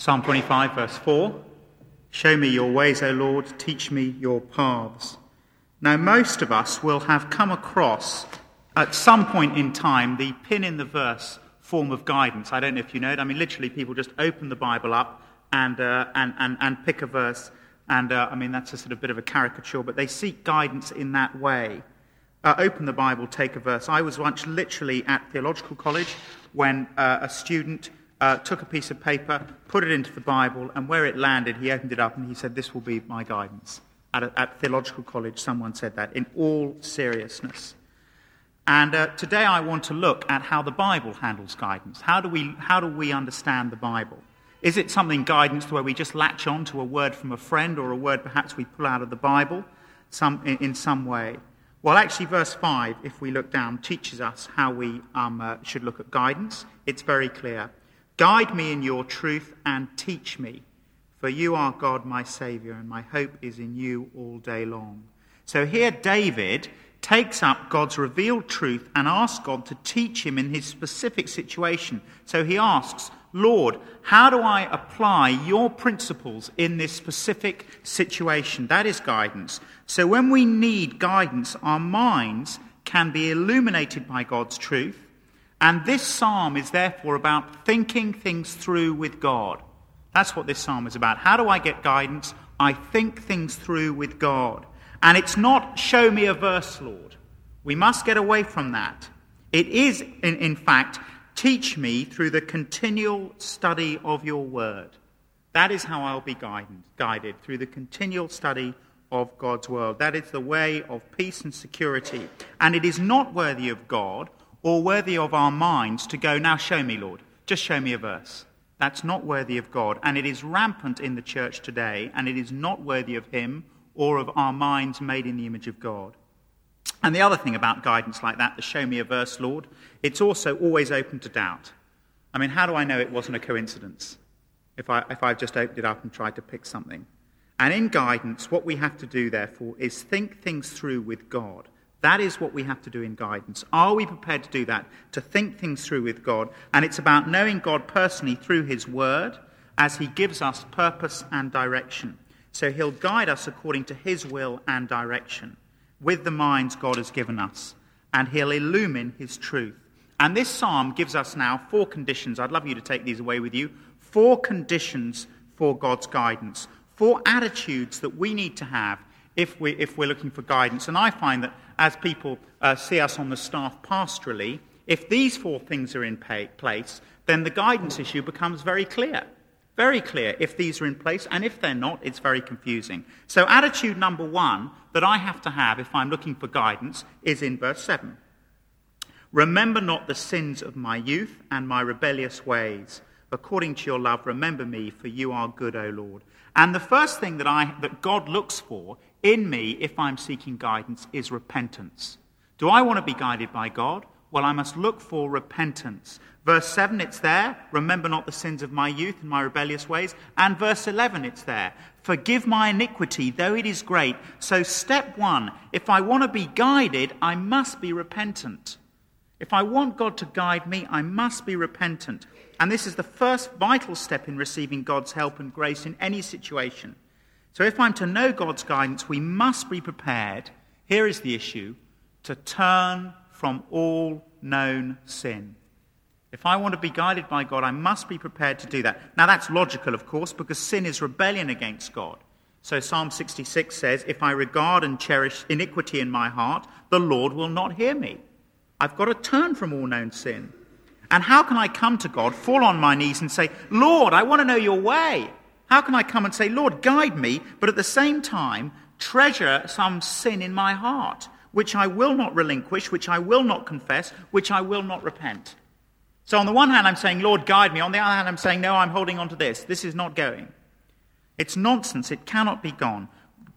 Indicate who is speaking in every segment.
Speaker 1: Psalm 25, verse 4. Show me your ways, O Lord, teach me your paths. Now, most of us will have come across, at some point in time, the pin in the verse form of guidance. I don't know if you know it. I mean, literally, people just open the Bible up and pick a verse. And, that's a sort of bit of a caricature, but they seek guidance in that way. Open the Bible, take a verse. I was once literally at theological college when a student took a piece of paper, put it into the Bible, and where it landed, he opened it up and he said, "This will be my guidance." At theological college, someone said that in all seriousness. And today I want to look at how the Bible handles guidance. How do we understand the Bible? Is it something guidance where we just latch on to a word from a friend or a word perhaps we pull out of the Bible in some way? Well, actually, verse 5, if we look down, teaches us how we should look at guidance. It's very clear. Guide me in your truth and teach me, for you are God, my Saviour, and my hope is in you all day long. So here David takes up God's revealed truth and asks God to teach him in his specific situation. So he asks, Lord, how do I apply your principles in this specific situation? That is guidance. So when we need guidance, our minds can be illuminated by God's truth. And this psalm is therefore about thinking things through with God. That's what this psalm is about. How do I get guidance? I think things through with God. And it's not, show me a verse, Lord. We must get away from that. It is, in fact, teach me through the continual study of your word. That is how I'll be guided, through the continual study of God's word. That is the way of peace and security. And it is not worthy of God or worthy of our minds to go, now show me, Lord. Just show me a verse. That's not worthy of God. And it is rampant in the church today, and it is not worthy of him or of our minds made in the image of God. And the other thing about guidance like that, the show me a verse, Lord, it's also always open to doubt. I mean, how do I know it wasn't a coincidence if I've just opened it up and tried to pick something? And in guidance, what we have to do, therefore, is think things through with God. That is what we have to do in guidance. Are we prepared to do that, to think things through with God? And it's about knowing God personally through his word as he gives us purpose and direction. So he'll guide us according to his will and direction with the minds God has given us. And he'll illumine his truth. And this psalm gives us now 4 conditions. I'd love you to take these away with you. 4 conditions for God's guidance. 4 attitudes that we need to have if we're looking for guidance. And I find that as people see us on the staff pastorally, if these 4 things are in place, then the guidance issue becomes very clear. Very clear if these are in place, and if they're not, it's very confusing. So attitude number 1 that I have to have if I'm looking for guidance is in verse 7. Remember not the sins of my youth and my rebellious ways. According to your love, remember me, for you are good, O Lord. And the first thing that God looks for in me, if I'm seeking guidance, is repentance. Do I want to be guided by God? Well, I must look for repentance. Verse 7, it's there. Remember not the sins of my youth and my rebellious ways. And verse 11, it's there. Forgive my iniquity, though it is great. So step 1, if I want to be guided, I must be repentant. If I want God to guide me, I must be repentant. And this is the first vital step in receiving God's help and grace in any situation. So if I'm to know God's guidance, we must be prepared, here is the issue, to turn from all known sin. If I want to be guided by God, I must be prepared to do that. Now that's logical, of course, because sin is rebellion against God. So Psalm 66 says, if I regard and cherish iniquity in my heart, the Lord will not hear me. I've got to turn from all known sin. And how can I come to God, fall on my knees and say, Lord, I want to know your way? How can I come and say, Lord, guide me, but at the same time treasure some sin in my heart, which I will not relinquish, which I will not confess, which I will not repent? So on the one hand, I'm saying, Lord, guide me. On the other hand, I'm saying, no, I'm holding on to this. This is not going. It's nonsense. It cannot be done.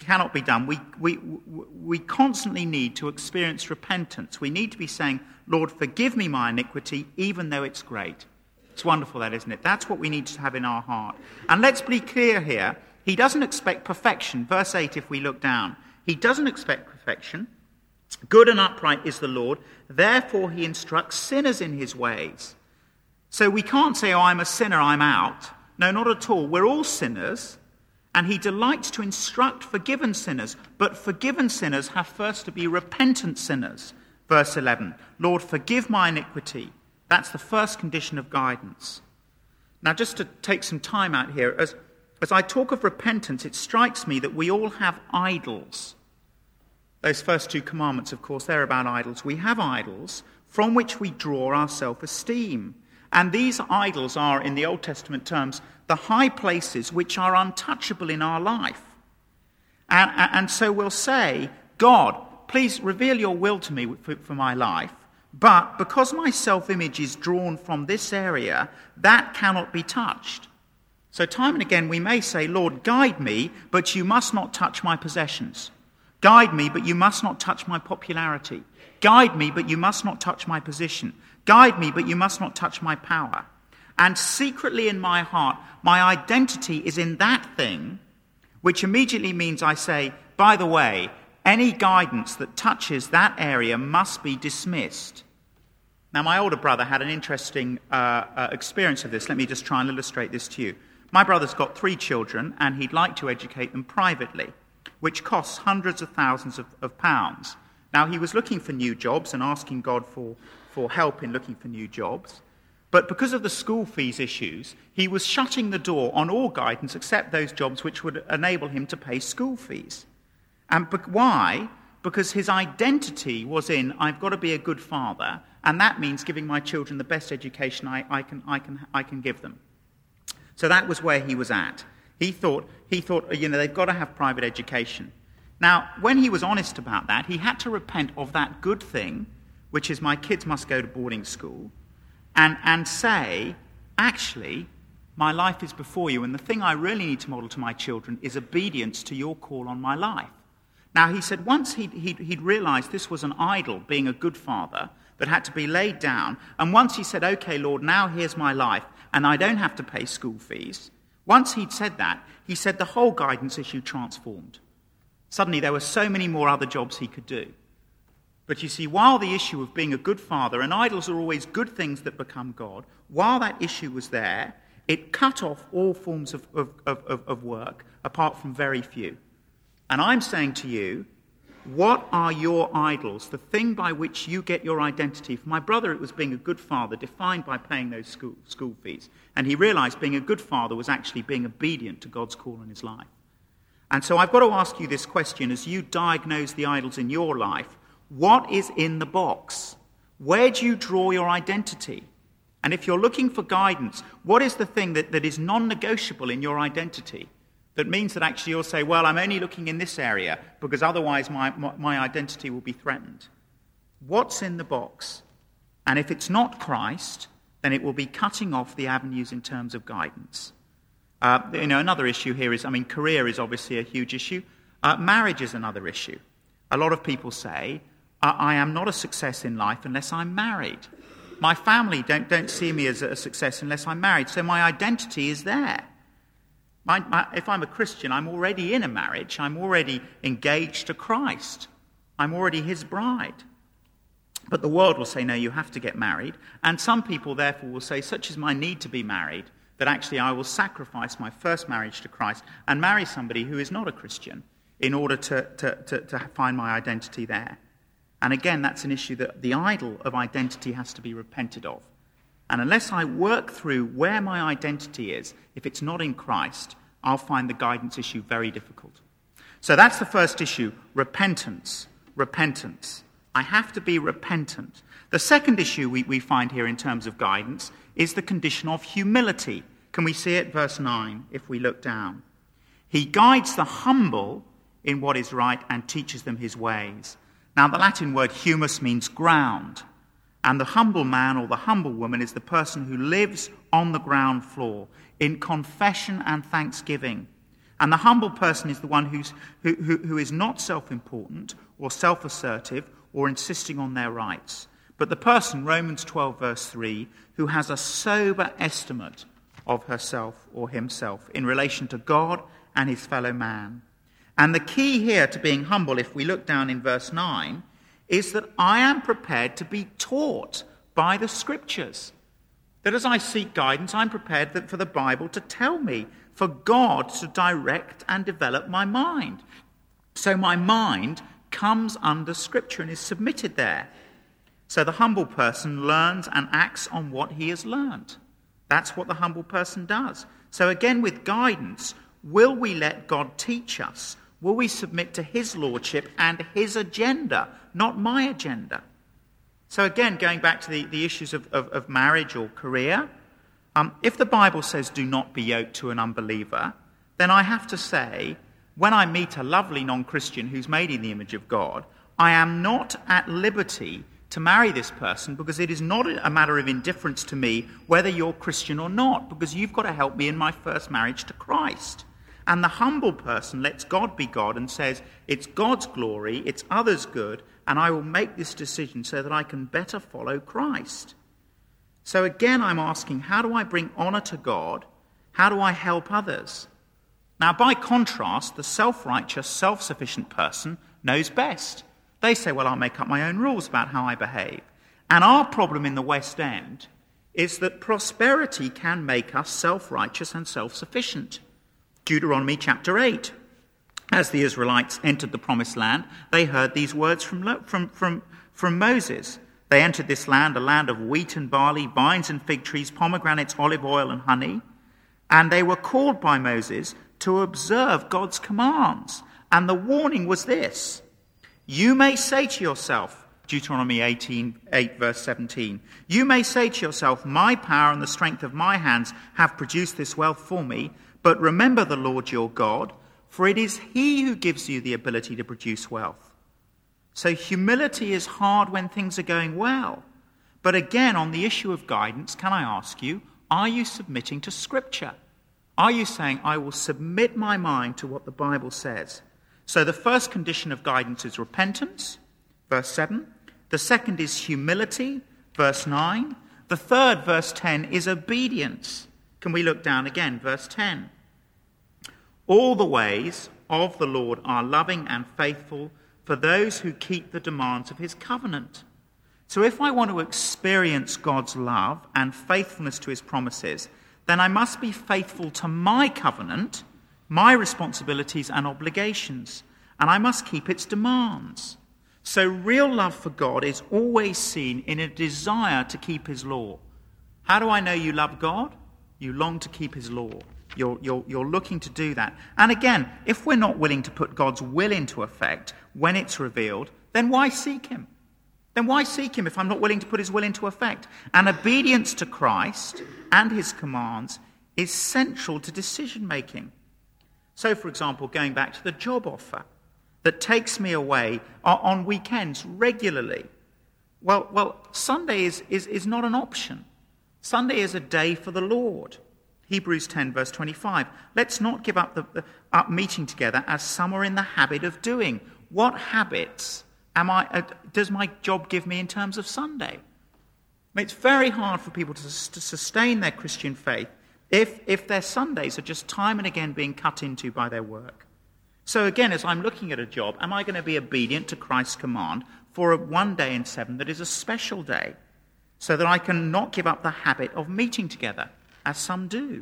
Speaker 1: We constantly need to experience repentance. We need to be saying, Lord, forgive me my iniquity, even though it's great. It's wonderful, that, isn't it? That's what we need to have in our heart. And let's be clear here. He doesn't expect perfection. Verse 8, if we look down. He doesn't expect perfection. Good and upright is the Lord. Therefore, he instructs sinners in his ways. So we can't say, oh, I'm a sinner, I'm out. No, not at all. We're all sinners, and he delights to instruct forgiven sinners. But forgiven sinners have first to be repentant sinners. Verse 11, Lord, forgive my iniquity. That's the first condition of guidance. Now, just to take some time out here, as I talk of repentance, it strikes me that we all have idols. Those first two commandments, of course, they're about idols. We have idols from which we draw our self-esteem. And these idols are, in the Old Testament terms, the high places which are untouchable in our life. And so we'll say, God, please reveal your will to me for my life. But because my self-image is drawn from this area, that cannot be touched. So time and again we may say, Lord, guide me, but you must not touch my possessions. Guide me, but you must not touch my popularity. Guide me, but you must not touch my position. Guide me, but you must not touch my power. And secretly in my heart, my identity is in that thing, which immediately means I say, by the way, any guidance that touches that area must be dismissed. Now, my older brother had an interesting experience of this. Let me just try and illustrate this to you. My brother's got 3 children, and he'd like to educate them privately, which costs hundreds of thousands of pounds. Now, he was looking for new jobs and asking God for help in looking for new jobs. But because of the school fees issues, he was shutting the door on all guidance except those jobs which would enable him to pay school fees. And why? Because his identity was in, I've got to be a good father, and that means giving my children the best education I can give them. So that was where he was at. He thought, they've got to have private education. Now, when he was honest about that, he had to repent of that good thing, which is my kids must go to boarding school, and say, actually, my life is before you, and the thing I really need to model to my children is obedience to your call on my life. Now, he said once he'd realized this was an idol, being a good father, that had to be laid down, and once he said, okay, Lord, now here's my life, and I don't have to pay school fees, once he'd said that, he said the whole guidance issue transformed. Suddenly there were so many more other jobs he could do. But you see, while the issue of being a good father, and idols are always good things that become God, while that issue was there, it cut off all forms of work, apart from very few. And I'm saying to you, what are your idols, the thing by which you get your identity? For my brother, it was being a good father, defined by paying those school fees. And he realized being a good father was actually being obedient to God's call in his life. And so I've got to ask you this question as you diagnose the idols in your life. What is in the box? Where do you draw your identity? And if you're looking for guidance, what is the thing that is non-negotiable in your identity? That means that actually you'll say, well, I'm only looking in this area because otherwise my identity will be threatened. What's in the box? And if it's not Christ, then it will be cutting off the avenues in terms of guidance. Another issue here is, career is obviously a huge issue. Marriage is another issue. A lot of people say, I am not a success in life unless I'm married. My family don't see me as a success unless I'm married, so my identity is there. If I'm a Christian, I'm already in a marriage. I'm already engaged to Christ. I'm already his bride. But the world will say, no, you have to get married. And some people, therefore, will say, such is my need to be married, that actually I will sacrifice my first marriage to Christ and marry somebody who is not a Christian in order to find my identity there. And again, that's an issue that the idol of identity has to be repented of. And unless I work through where my identity is, if it's not in Christ, I'll find the guidance issue very difficult. So that's the first issue, repentance. Repentance. I have to be repentant. The second issue we find here in terms of guidance is the condition of humility. Can we see it? Verse 9, if we look down. He guides the humble in what is right and teaches them his ways. Now, the Latin word humus means ground. And the humble man or the humble woman is the person who lives on the ground floor in confession and thanksgiving. And the humble person is the one who is not self-important or self-assertive or insisting on their rights. But the person, Romans 12 verse 3, who has a sober estimate of herself or himself in relation to God and his fellow man. And the key here to being humble, if we look down in verse 9, is that I am prepared to be taught by the Scriptures. That as I seek guidance, I'm prepared for the Bible to tell me, for God to direct and develop my mind. So my mind comes under Scripture and is submitted there. So the humble person learns and acts on what he has learned. That's what the humble person does. So again, with guidance, will we let God teach us? Will we submit to his lordship and his agenda, not my agenda? So again, going back to the issues of marriage or career, if the Bible says do not be yoked to an unbeliever, then I have to say, when I meet a lovely non-Christian who's made in the image of God, I am not at liberty to marry this person, because it is not a matter of indifference to me whether you're Christian or not, because you've got to help me in my first marriage to Christ. And the humble person lets God be God and says, it's God's glory, it's others' good, and I will make this decision so that I can better follow Christ. So again, I'm asking, how do I bring honour to God? How do I help others? Now, by contrast, the self-righteous, self-sufficient person knows best. They say, well, I'll make up my own rules about how I behave. And our problem in the West End is that prosperity can make us self-righteous and self-sufficient. Deuteronomy chapter 8. As the Israelites entered the promised land, they heard these words from Moses. They entered this land, a land of wheat and barley, vines and fig trees, pomegranates, olive oil and honey. And they were called by Moses to observe God's commands. And the warning was this: you may say to yourself, Deuteronomy 8 verse 17, you may say to yourself, my power and the strength of my hands have produced this wealth for me, but remember the Lord your God, for it is he who gives you the ability to produce wealth. So humility is hard when things are going well. But again, on the issue of guidance, can I ask you, are you submitting to Scripture? Are you saying, I will submit my mind to what the Bible says? So the first condition of guidance is repentance, verse 7. The second is humility, verse 9. The third, verse 10, is obedience. Can we look down again, verse 10? All the ways of the Lord are loving and faithful for those who keep the demands of his covenant. So if I want to experience God's love and faithfulness to his promises, then I must be faithful to my covenant, my responsibilities and obligations, and I must keep its demands. So real love for God is always seen in a desire to keep his law. How do I know you love God? You long to keep his law. You're looking to do that. And again, if we're not willing to put God's will into effect when it's revealed, then why seek him? Then why seek him if I'm not willing to put his will into effect? And obedience to Christ and his commands is central to decision-making. So, for example, going back to the job offer that takes me away on weekends regularly. Well, Sunday is not an option. Sunday is a day for the Lord. Hebrews 10, verse 25. Let's not give up up meeting together as some are in the habit of doing. What habits does my job give me in terms of Sunday? I mean, it's very hard for people to sustain their Christian faith if their Sundays are just time and again being cut into by their work. So again, as I'm looking at a job, am I going to be obedient to Christ's command for one day in 7 that is a special day, so that I can not give up the habit of meeting together, as some do?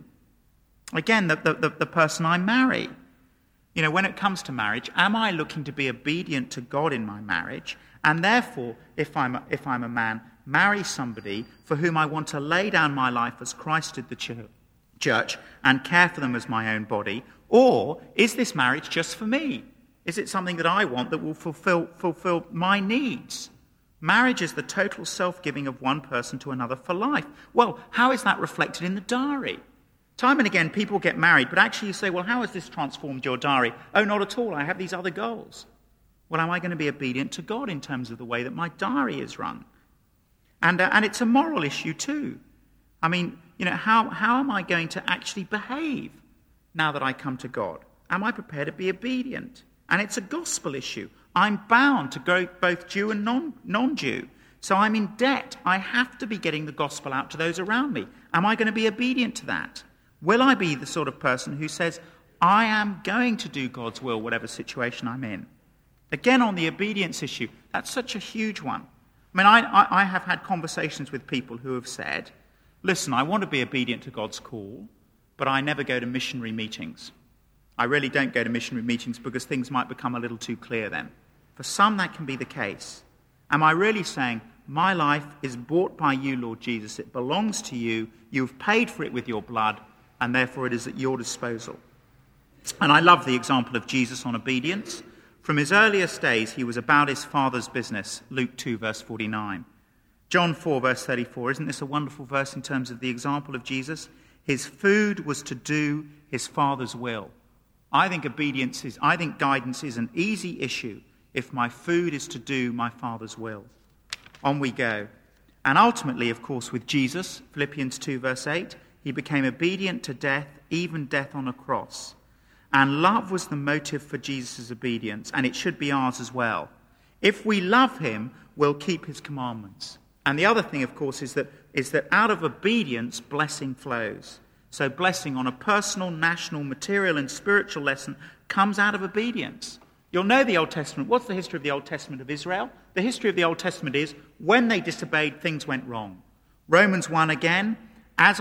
Speaker 1: Again, the person I marry. You know, when it comes to marriage, am I looking to be obedient to God in my marriage? And therefore, if I'm a man, marry somebody for whom I want to lay down my life as Christ did the church and care for them as my own body? Or is this marriage just for me? Is it something that I want that will fulfill my needs? Marriage is the total self-giving of one person to another for life. Well, how is that reflected in the diary? Time and again, people get married, but actually you say, well, how has this transformed your diary? Oh, not at all. I have these other goals. Well, am I going to be obedient to God in terms of the way that my diary is run? And it's a moral issue too. I mean, you know, how am I going to actually behave now that I come to God? Am I prepared to be obedient? And it's a gospel issue. I'm bound to go both Jew and non-Jew. So I'm in debt. I have to be getting the gospel out to those around me. Am I going to be obedient to that? Will I be the sort of person who says, I am going to do God's will, whatever situation I'm in? Again, on the obedience issue, that's such a huge one. I mean, I have had conversations with people who have said, listen, I want to be obedient to God's call, but I never go to missionary meetings. I really don't go to missionary meetings because things might become a little too clear then. For some, that can be the case. Am I really saying, my life is bought by you, Lord Jesus. It belongs to you. You've paid for it with your blood, and therefore it is at your disposal. And I love the example of Jesus on obedience. From his earliest days, he was about his Father's business, Luke 2, verse 49. John 4, verse 34. Isn't this a wonderful verse in terms of the example of Jesus? His food was to do his Father's will. I think guidance is an easy issue if my food is to do my Father's will. On we go. And ultimately, of course, with Jesus, Philippians 2, verse 8, he became obedient to death, even death on a cross. And love was the motive for Jesus' obedience, and it should be ours as well. If we love him, we'll keep his commandments. And the other thing, of course, is that out of obedience, blessing flows. So blessing on a personal, national, material, and spiritual lesson comes out of obedience. You'll know the Old Testament. What's the history of the Old Testament of Israel? The history of the Old Testament is when they disobeyed, things went wrong. Romans 1 again. As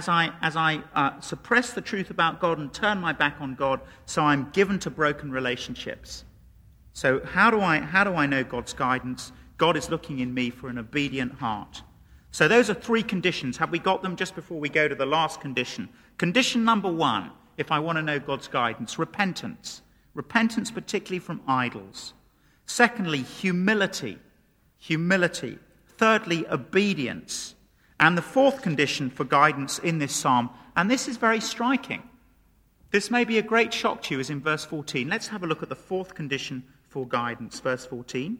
Speaker 1: I suppress the truth about God and turn my back on God, so I'm given to broken relationships. So how do I know God's guidance? God is looking in me for an obedient heart. So those are three conditions. Have we got them just before we go to the last condition? Condition number 1, if I want to know God's guidance, repentance. Repentance particularly from idols. Secondly, humility. Humility. Thirdly, obedience. And the fourth condition for guidance in this psalm, and this is very striking. This may be a great shock to you, is in verse 14. Let's have a look at the fourth condition for guidance. Verse 14.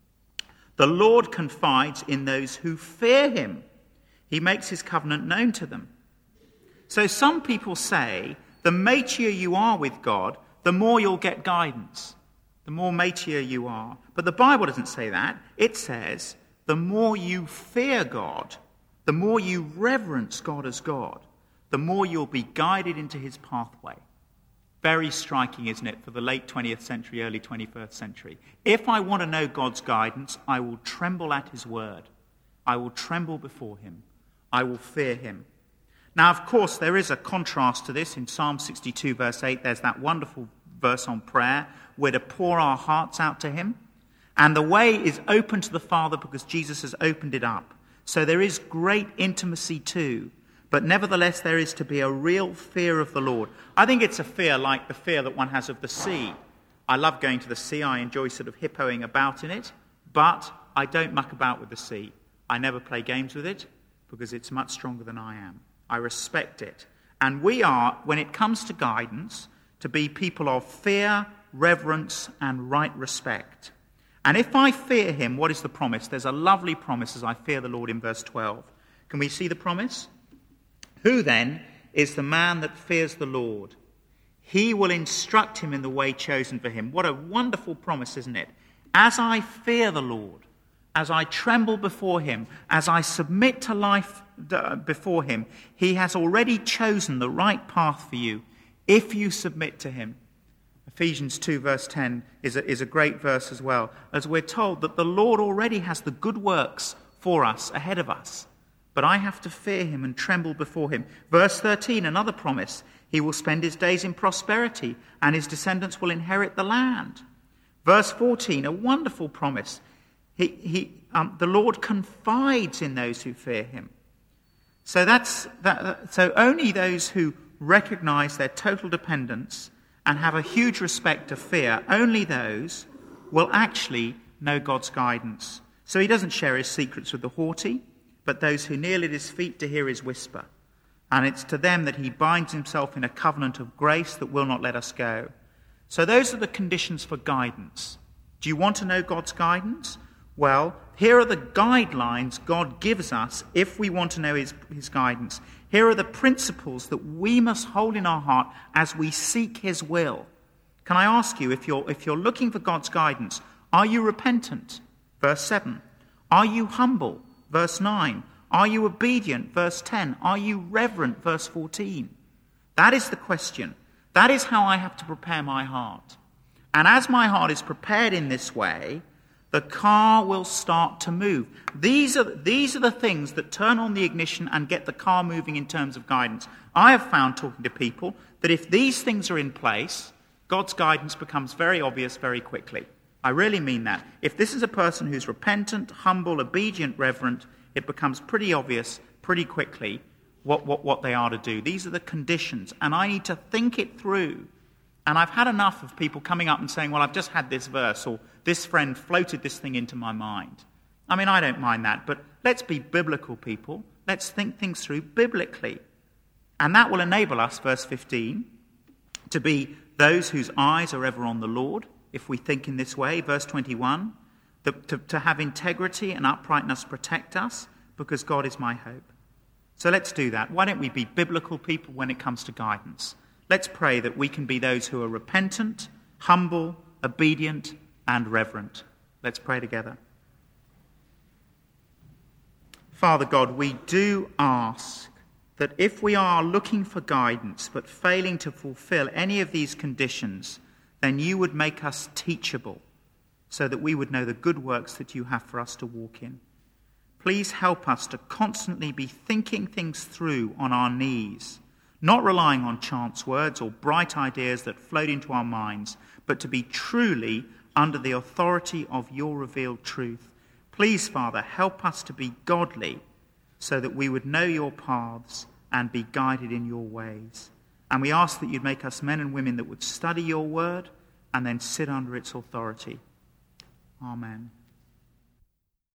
Speaker 1: The Lord confides in those who fear him. He makes his covenant known to them. So some people say the maitier you are with God, the more you'll get guidance. The more maitier you are. But the Bible doesn't say that. It says the more you fear God, the more you reverence God as God, the more you'll be guided into his pathway. Very striking, isn't it, for the late 20th century, early 21st century. If I want to know God's guidance, I will tremble at his word. I will tremble before him. I will fear him. Now, of course, there is a contrast to this. In Psalm 62, verse 8, there's that wonderful verse on prayer. We're to pour our hearts out to him. And the way is open to the Father because Jesus has opened it up. So there is great intimacy too. But nevertheless, there is to be a real fear of the Lord. I think it's a fear like the fear that one has of the sea. I love going to the sea. I enjoy sort of hippoing about in it. But I don't muck about with the sea. I never play games with it because it's much stronger than I am. I respect it. And we are, when it comes to guidance, to be people of fear, reverence, and right respect. And if I fear him, what is the promise? There's a lovely promise as I fear the Lord in verse 12. Can we see the promise? Who then is the man that fears the Lord? He will instruct him in the way chosen for him. What a wonderful promise, isn't it? As I fear the Lord, as I tremble before him, as I submit to life before him, he has already chosen the right path for you if you submit to him. Ephesians 2 verse 10 is a great verse as well, as we're told that the Lord already has the good works for us ahead of us. But I have to fear him and tremble before him. Verse 13, another promise. He will spend his days in prosperity and his descendants will inherit the land. Verse 14, a wonderful promise. The Lord confides in those who fear him. So only those who recognize their total dependence and have a huge respect to fear, only those will actually know God's guidance. So he doesn't share his secrets with the haughty, but those who kneel at his feet to hear his whisper. And it's to them that he binds himself in a covenant of grace that will not let us go. So those are the conditions for guidance. Do you want to know God's guidance? Well, here are the guidelines God gives us if we want to know his guidance. Here are the principles that we must hold in our heart as we seek his will. Can I ask you, if you're looking for God's guidance, are you repentant? Verse 7. Are you humble? Verse 9. Are you obedient? Verse 10. Are you reverent? Verse 14. That is the question. That is how I have to prepare my heart. And as my heart is prepared in this way, the car will start to move. These are the things that turn on the ignition and get the car moving in terms of guidance. I have found, talking to people, that if these things are in place, God's guidance becomes very obvious very quickly. I really mean that. If this is a person who's repentant, humble, obedient, reverent, it becomes pretty obvious pretty quickly what they are to do. These are the conditions, and I need to think it through. And I've had enough of people coming up and saying, well, I've just had this verse, or this friend floated this thing into my mind. I mean, I don't mind that, but let's be biblical people. Let's think things through biblically. And that will enable us, verse 15, to be those whose eyes are ever on the Lord, if we think in this way. Verse 21, to have integrity and uprightness protect us, because God is my hope. So let's do that. Why don't we be biblical people when it comes to guidance? Let's pray that we can be those who are repentant, humble, obedient, and reverent. Let's pray together. Father God, we do ask that if we are looking for guidance but failing to fulfill any of these conditions, then you would make us teachable so that we would know the good works that you have for us to walk in. Please help us to constantly be thinking things through on our knees, not relying on chance words or bright ideas that float into our minds, but to be truly under the authority of your revealed truth. Please, Father, help us to be godly so that we would know your paths and be guided in your ways. And we ask that you'd make us men and women that would study your word and then sit under its authority. Amen.